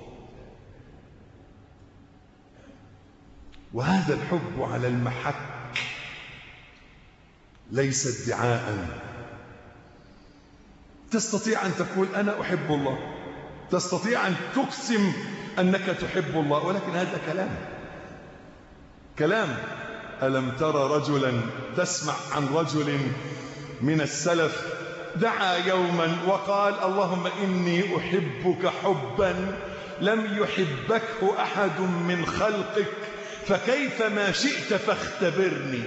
وهذا الحب على المحك ليس ادعاء، تستطيع أن تقول أنا أحب الله، تستطيع أن تقسم أنك تحب الله، ولكن هذا كلام كلام. ألم ترى رجلا، تسمع عن رجل من السلف دعا يوما وقال اللهم إني أحبك حبا لم يحبكه أحد من خلقك، فكيف ما شئت فاختبرني.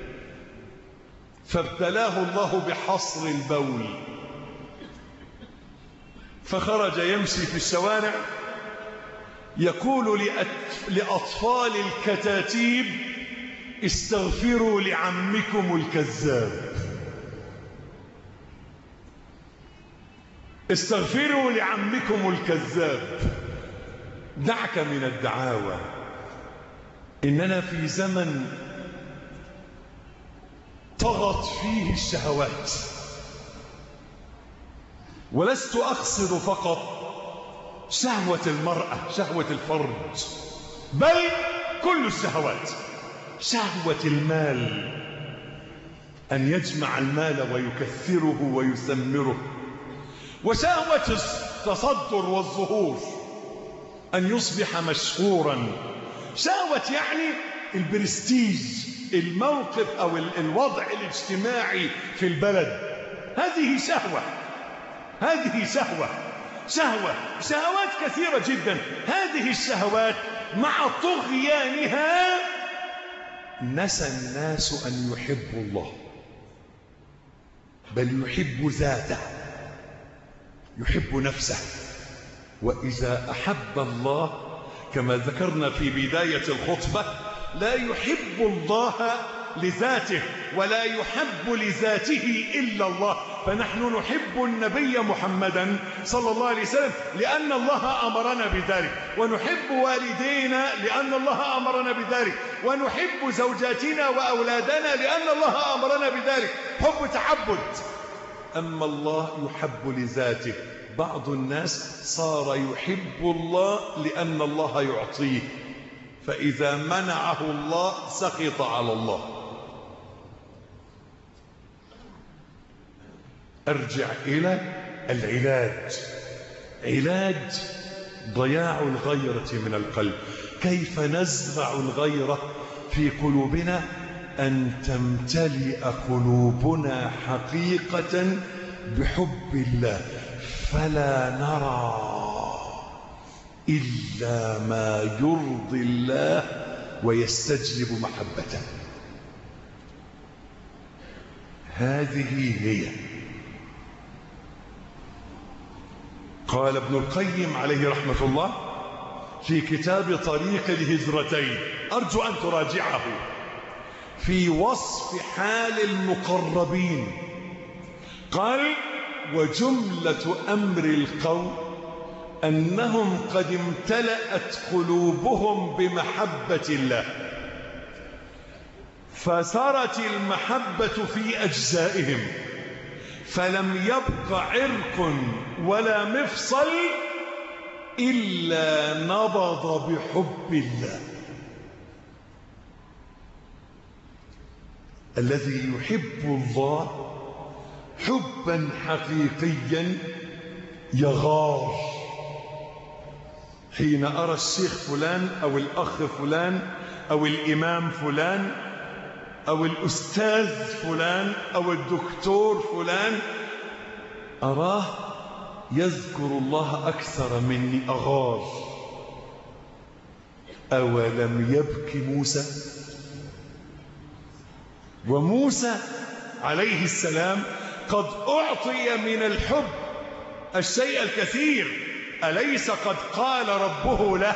فابتلاه الله بحصر البول، فخرج يمشي في الشوارع يقول لأطفال الكتاتيب استغفروا لعمكم الكذاب، استغفروا لعمكم الكذاب. دعك من الدعاوى، إننا في زمن طغت فيه الشهوات، ولست أقصد فقط شهوة المرأة، شهوة الفرج، بل كل الشهوات. شهوة المال، أن يجمع المال ويكثره ويثمره، وشهوة التصدر والظهور، أن يصبح مشهورا. شهوة يعني البرستيج، الموقف أو الوضع الاجتماعي في البلد. هذه شهوة، هذه شهوة شهوة شهوات كثيرة جدا. هذه الشهوات مع طغيانها نسى الناس أن يحبوا الله، بل يحب ذاته، يحب نفسه. وإذا أحب الله كما ذكرنا في بداية الخطبة لا يحب الله لذاته ولا يحب لذاته إلا الله. فنحن نحب النبي محمدا صلى الله عليه وسلم لأن الله أمرنا بذلك، ونحب والدينا لأن الله أمرنا بذلك، ونحب زوجاتنا وأولادنا لأن الله أمرنا بذلك. حب تعبد. أما الله يحب لذاته. بعض الناس صار يحب الله لأن الله يعطيه، فإذا منعه الله سخط على الله. أرجع إلى العلاج، علاج ضياع الغيرة من القلب. كيف نزرع الغيرة في قلوبنا؟ أن تمتلئ قلوبنا حقيقة بحب الله، فلا نرى إلا ما يرضي الله ويستجلب محبته. هذه هي. قال ابن القيم عليه رحمة الله في كتاب طريق الهجرتين، أرجو أن تراجعه، في وصف حال المقربين، قال وجملة أمر القوم أنهم قد امتلأت قلوبهم بمحبة الله، فسرت المحبة في أجزائهم، فلم يبق عرق ولا مفصل إلا نبض بحب الله. الذي يحب الله حبا حقيقيا يغار. حين أرى الشيخ فلان أو الأخ فلان أو الإمام فلان أو الأستاذ فلان أو الدكتور فلان، أراه يذكر الله أكثر مني، أغار. أولم يبكي موسى؟ وموسى عليه السلام قد أعطي من الحب الشيء الكثير. أليس قد قال ربه له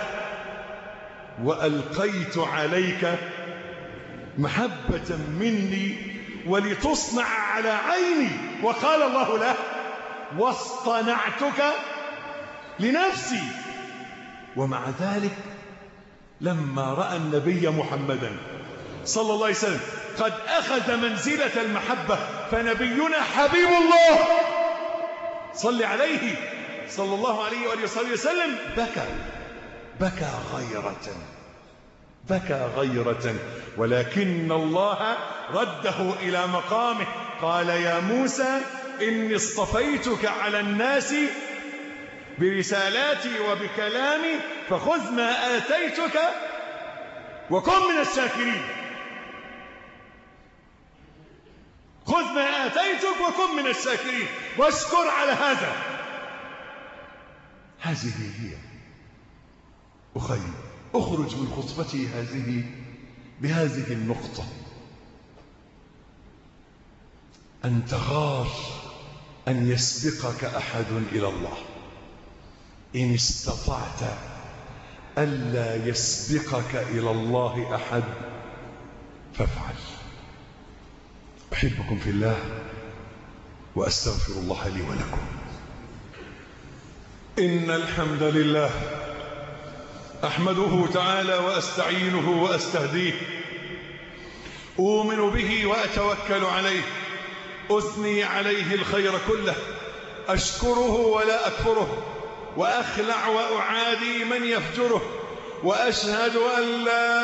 وألقيت عليك محبة مني ولتصنع على عيني، وقال الله له واصطنعتك لنفسي. ومع ذلك لما رأى النبي محمدا صلى الله عليه وسلم قد أخذ منزلة المحبة، فنبينا حبيب الله صل عليه صلى الله عليه وآله وصحبه وسلم بكى بكى غيرة بكى غيرة ولكن الله رده إلى مقامه. قال يا موسى إني اصطفيتك على الناس برسالاتي وبكلامي فخذ ما آتيتك وكن من الشاكرين. خذ ما آتيتك وكن من الشاكرين واشكر على هذا. هذه هي. أخي أخرج من خطبتي هذه بهذه النقطة: أن تغار أن يسبقك أحد إلى الله. إن استطعت ألا يسبقك إلى الله أحد فافعل. أحبكم في الله وأستغفر الله لي ولكم. إن الحمد لله أحمده تعالى وأستعينه وأستهديه، أؤمن به وأتوكل عليه، أثني عليه الخير كله، أشكره ولا أكفره، وأخلع وأعادي من يفجره، وأشهد أن لا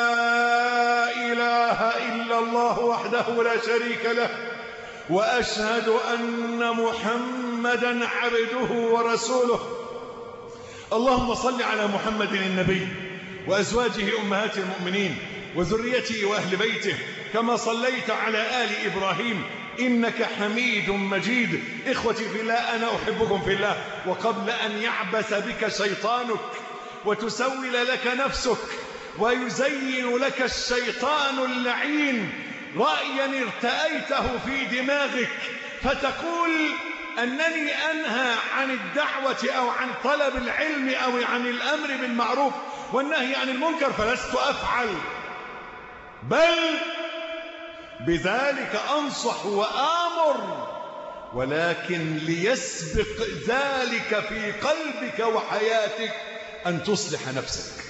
إله إلا الله وحده لا شريك له، وأشهد أن محمدا عبده ورسوله. اللهم صل على محمد النبي وأزواجه أمهات المؤمنين وذريته وأهل بيته كما صليت على آل إبراهيم إنك حميد مجيد. إخوتي في الله، أنا أحبكم في الله. وقبل أن يعبث بك شيطانك وتسول لك نفسك ويزين لك الشيطان اللعين رأيا ارتأيته في دماغك فتقول أنني أنهى عن الدعوة أو عن طلب العلم أو عن الأمر بالمعروف والنهي عن المنكر فلست أفعل، بل بذلك أنصح وآمر، ولكن ليسبق ذلك في قلبك وحياتك أن تصلح نفسك.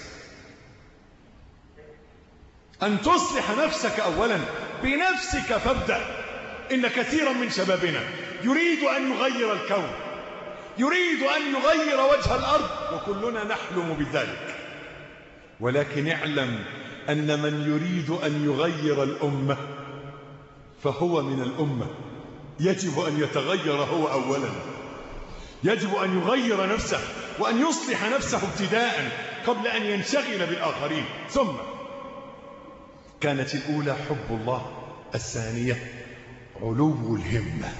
أن تصلح نفسك أولا، بنفسك فابدأ. إن كثيرا من شبابنا يريد أن يغير الكون، يريد أن يغير وجه الأرض، وكلنا نحلم بذلك، ولكن اعلم أن من يريد أن يغير الأمة فهو من الأمة. يجب أن يتغير هو أولا، يجب أن يغير نفسه وأن يصلح نفسه ابتداء قبل أن ينشغل بالآخرين. ثم كانت الأولى حب الله، الثانية علو الهمة.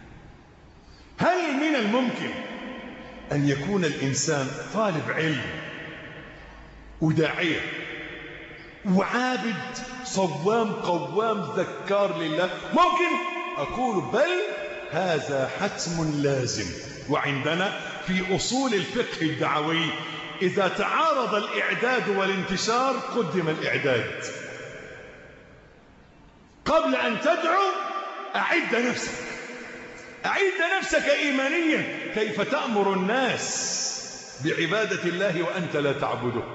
هل من الممكن أن يكون الإنسان طالب علم وداعية وعابد صوام قوام ذكار لله؟ ممكن. أقول بل هذا حتم لازم. وعندنا في أصول الفقه الدعوي إذا تعارض الإعداد والانتشار قدم الإعداد. قبل أن تدعو أعد نفسك، أعد نفسك إيمانيا. كيف تأمر الناس بعبادة الله وأنت لا تعبده؟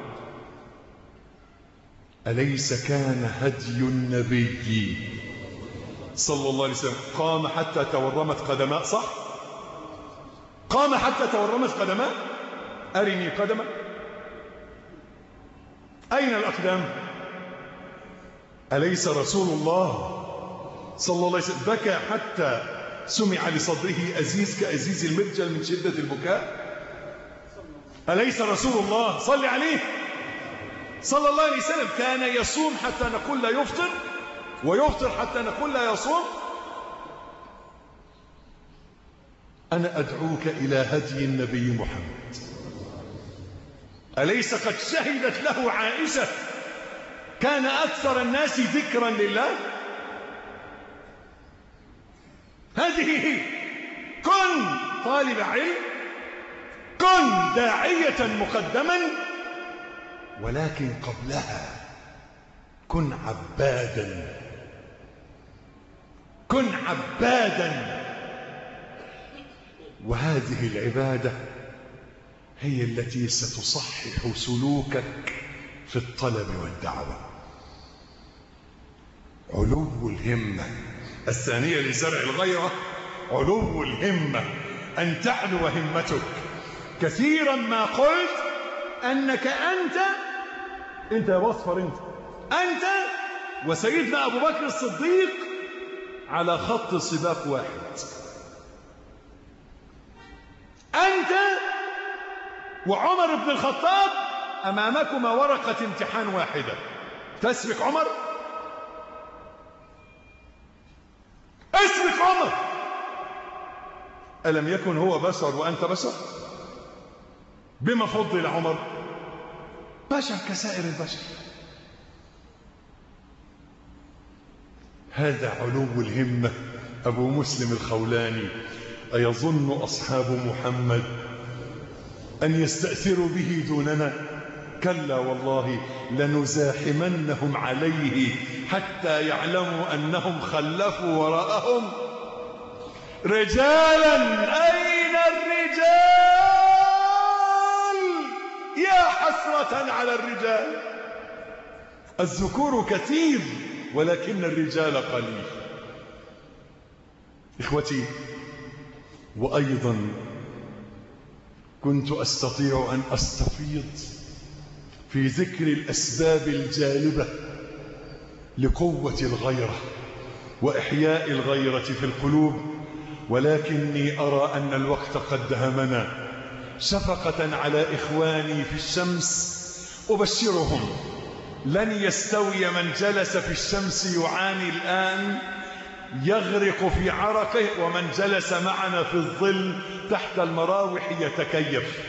أليس كان هدي النبي صلى الله عليه وسلم قام حتى تورمت قدماه؟ صح؟ قام حتى تورمت قدماه. أرني قدمه. أين الأقدام؟ أليس رسول الله صلى الله عليه وسلم بكى حتى سمع لصدره أزيز كأزيز المرجل من شدة البكاء؟ أليس رسول الله صلى عليه صلى الله عليه وسلم كان يصوم حتى نقول لا يفطر، ويفطر حتى نقول لا يصوم؟ أنا أدعوك إلى هدي النبي محمد. أليس قد شهدت له عائشة كان أكثر الناس ذكرا لله؟ هذه هي. كن طالب علم، كن داعية مقدما، ولكن قبلها كن عبادا، كن عبادا. وهذه العبادة هي التي ستصحح سلوكك في الطلب والدعوة. علو الهمة. الثانية لزرع الغيرة علو الهمة، أن تعلو همتك. كثيرا ما قلت أنك أنت أنت يا وصفر، أنت أنت وسيدنا أبو بكر الصديق على خط سباق واحد. أنت وعمر بن الخطاب أمامكما ورقة امتحان واحدة، تسبق عمر؟ اسبق عمر. ألم يكن هو بشر وأنت بشر؟ بما فضل عمر؟ بشر كسائر البشر. هذا علو الهمة. أبو مسلم الخولاني: أيظن أصحاب محمد أن يستأثروا به دوننا؟ كلا والله لنزاحمنهم عليه حتى يعلموا أنهم خلفوا وراءهم رجالا. أين الرجال؟ يا حسرة على الرجال. الذكور كثير ولكن الرجال قليل. إخوتي، وأيضا كنت أستطيع أن أستفيض في ذكر الأسباب الجالبة لقوة الغيرة وإحياء الغيرة في القلوب، ولكني أرى أن الوقت قد دهمنا. شفقة على إخواني في الشمس أبشرهم: لن يستوي من جلس في الشمس يعاني الآن يغرق في عرقه ومن جلس معنا في الظل تحت المراوح يتكيف.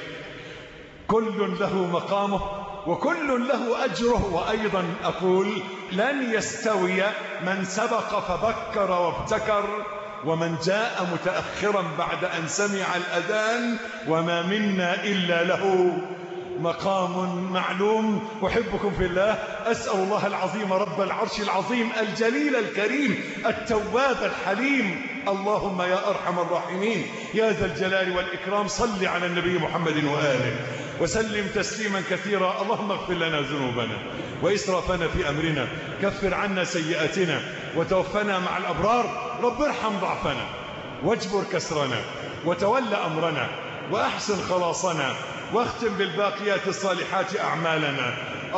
كل له مقامه وكل له أجره. وأيضا أقول: لن يستوي من سبق فبكر وابتكر ومن جاء متأخرا بعد أن سمع الأذان، وما منا إلا له مقام معلوم. أحبكم في الله. أسأل الله العظيم رب العرش العظيم الجليل الكريم التواب الحليم، اللهم يا أرحم الراحمين يا ذا الجلال والإكرام، صل على النبي محمد وآله وسلم تسليما كثيرا. اللهم اغفر لنا ذنوبنا وإسرافنا في أمرنا، كفر عنا سيئاتنا وتوفنا مع الأبرار. رب ارحم ضعفنا واجبر كسرنا وتول أمرنا وأحسن خلاصنا، واختم بالباقيات الصالحات أعمالنا.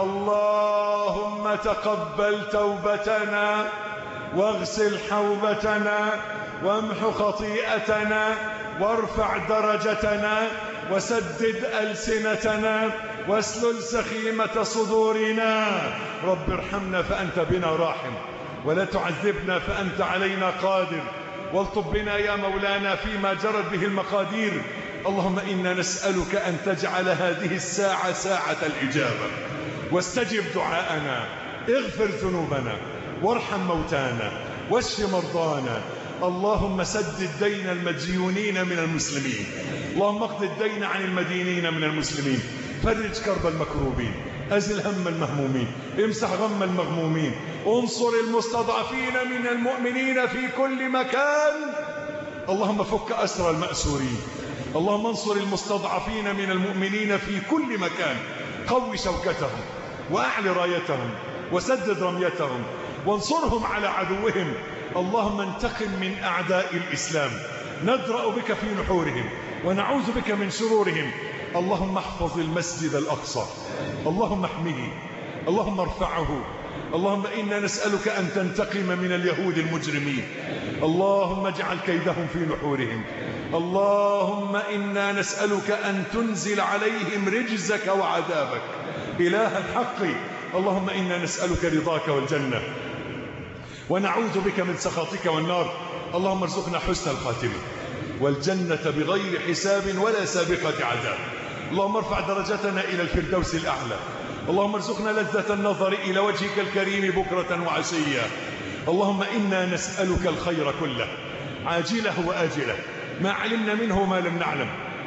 اللهم تقبل توبتنا واغسل حوبتنا وامح خطيئتنا وارفع درجتنا وسدد ألسنتنا واسلل سخيمة صدورنا. رب ارحمنا فأنت بنا راحم، ولا تعذبنا فأنت علينا قادر، والطب بنا يا مولانا فيما جرت به المقادير. اللهم إنا نسألك أن تجعل هذه الساعة ساعة الإجابة، واستجب دعاءنا، اغفر ذنوبنا وارحم موتانا واشف مرضانا. اللهم سدد دين المديونين من المسلمين، اللهم اقض الدين عن المدينين من المسلمين، فرج كرب المكروبين، أزل هم المهمومين، امسح غم المغمومين، انصر المستضعفين من المؤمنين في كل مكان. اللهم فك أسر المأسورين، اللهم انصر المستضعفين من المؤمنين في كل مكان، قوي شوكتهم وأعل رايتهم وسدد رميتهم وانصرهم على عدوهم. اللهم انتقم من أعداء الإسلام، ندرأ بك في نحورهم ونعوذ بك من شرورهم. اللهم احفظ المسجد الأقصى، اللهم احمه، اللهم ارفعه. اللهم إنا نسألك أن تنتقم من اليهود المجرمين، اللهم اجعل كيدهم في نحورهم. اللهم إنا نسألك أن تنزل عليهم رجزك وعذابك إله الحق. اللهم إنا نسألك رضاك والجنة ونعوذ بك من سخطك والنار. اللهم ارزقنا حسن الخاتمة والجنة بغير حساب ولا سابقة عذاب. اللهم ارفع درجتنا إلى الفردوس الأعلى. اللهم ارزقنا لذة النظر إلى وجهك الكريم بكرة وعشية. اللهم إنا نسألك الخير كله عاجله وآجله، ما علمنا منه ما لم نعلم،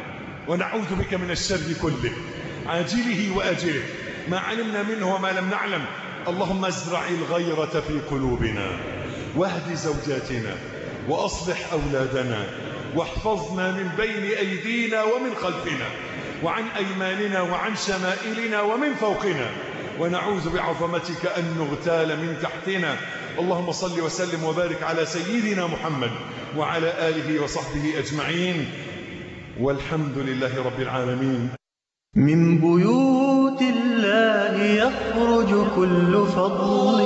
ونعوذ بك من الشر كله عاجله وآجله، ما علمنا منه وما لم نعلم. اللهم ازرع الغيرة في قلوبنا، واهد زوجاتنا، وأصلح أولادنا، واحفظنا من بين أيدينا ومن خلفنا وعن أيماننا وعن شمائلنا ومن فوقنا، ونعوذ بعظمتك أن نغتال من تحتنا. اللهم صل وسلم وبارك على سيدنا محمد وعلى آله وصحبه أجمعين، والحمد لله رب العالمين. من بيوت الله يخرج كل فضل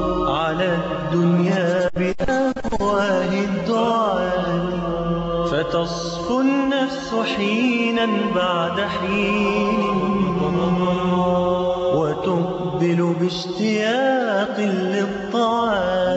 على الدنيا بأفواه الدعاء. وتصفو النفس حينا بعد حين وتقبل باشتياق للطعام